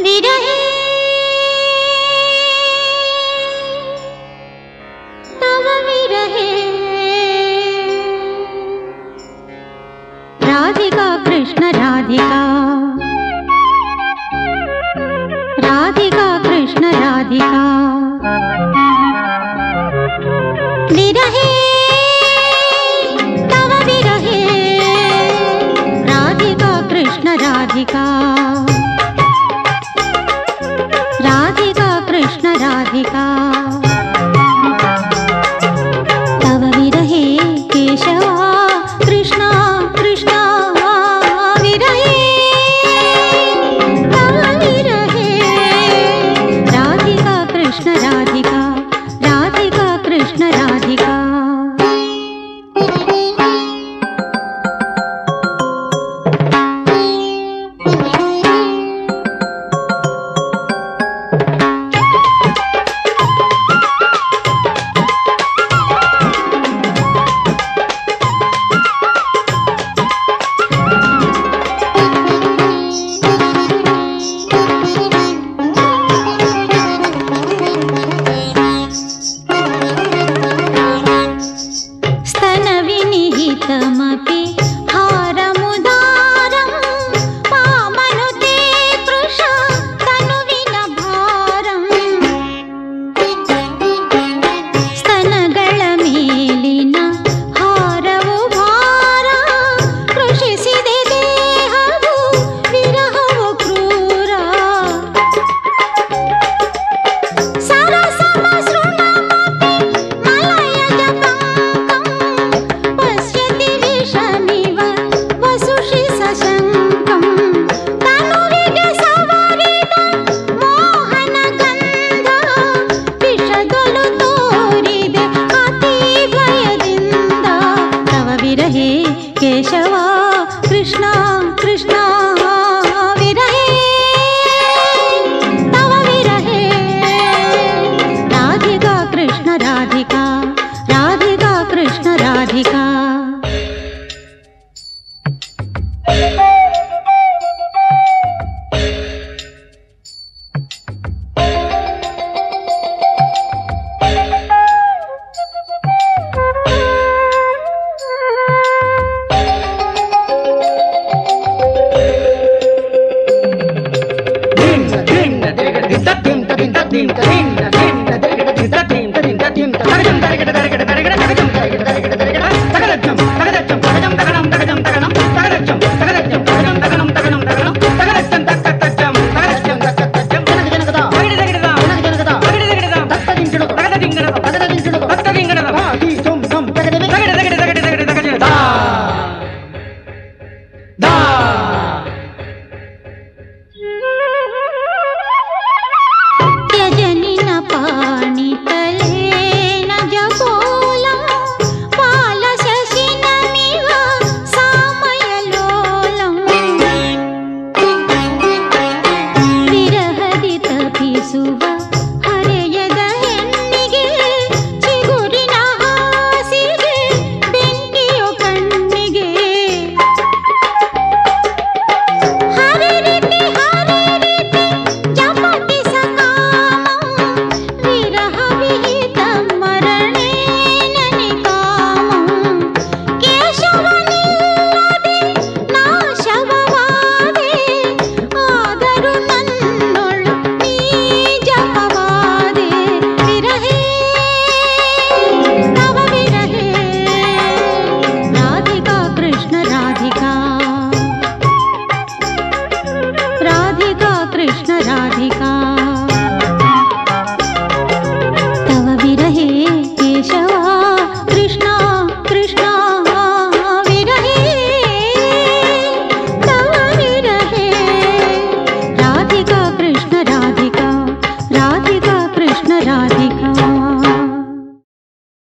विरहे तव विरहे राधिका कृष्ण राधिका राधिका कृष्ण राधिका विरहे तव विरहे राधिका कृष्ण राधिका राधिका कृष्ण राधिका तव विरहे केशवा कृष्ण कृष्ण विरहे तव विरहे राधिका कृष्ण राधिका राधिका कृष्ण राधिका स्तनविनिहितमपि हारमुदारं पामनुते कृशा तनुविन भारं स्तनಗಳ ಮೇಲಿನ ಹಾರವು ಭಾರ ಕೃಷಿಸಿದೆ ದೇಹವು ವಿರಹವು ಕ್ರೂರ ಸರಸಮ ಶೃಣಮಪಿ ಮಲಯಜ ಪಂಕಂ ಪಶ್ಯತಿ ವಿಷಮಿವ ವಸುಷಿ ಸಶಂಕಂ ತನುವಿಗೆ ಸವರಿದ ಮೋಹನ ಗಂಧ ವಿಷದೊಲು ತೋರಿದೆ ಅತಿ ಭಯದಿಂದ ತವ ವಿರಹೇ ಕೇಶವ ಕೃಷ್ಣ ಕೃಷ್ಣ ವಿರಹೇ तव विरहे राधिका कृष्ण राधिका राधिका कृष्ण राधिका त्यजनिन पाणितलेन जपोलं पालशशिनमिव सामयलोलं विरहदि तपिಸುವ ಹರೆಯದ ಹೆಣ್ಣಿಗೆ ಚಿಗುರಿನ ಹಾಸಿಗೆ ಬೆಂಕಿಯು ಕಣ್ಣಿಗೆ ಹರಿರಿತಿ ಜಪತಿ ಸಕಾಮಂ ವಿರಹ ವಿಹಿತ ಮರಣೇನ ನಿಕಾಮಂ ಕೇಶವನಿಲ್ಲದೆ ನಾಶವವಾದೆ ಆದರೂ ನನ್ನೊಳು ನೀ ಜಪವಾದೆ ವಿರಹೇ ತವ ವಿರಹೇ ರಾಧಿಕಾ ಕೃಷ್ಣ ರಾಧಿಕಾ राधिका कृष्ण राधिका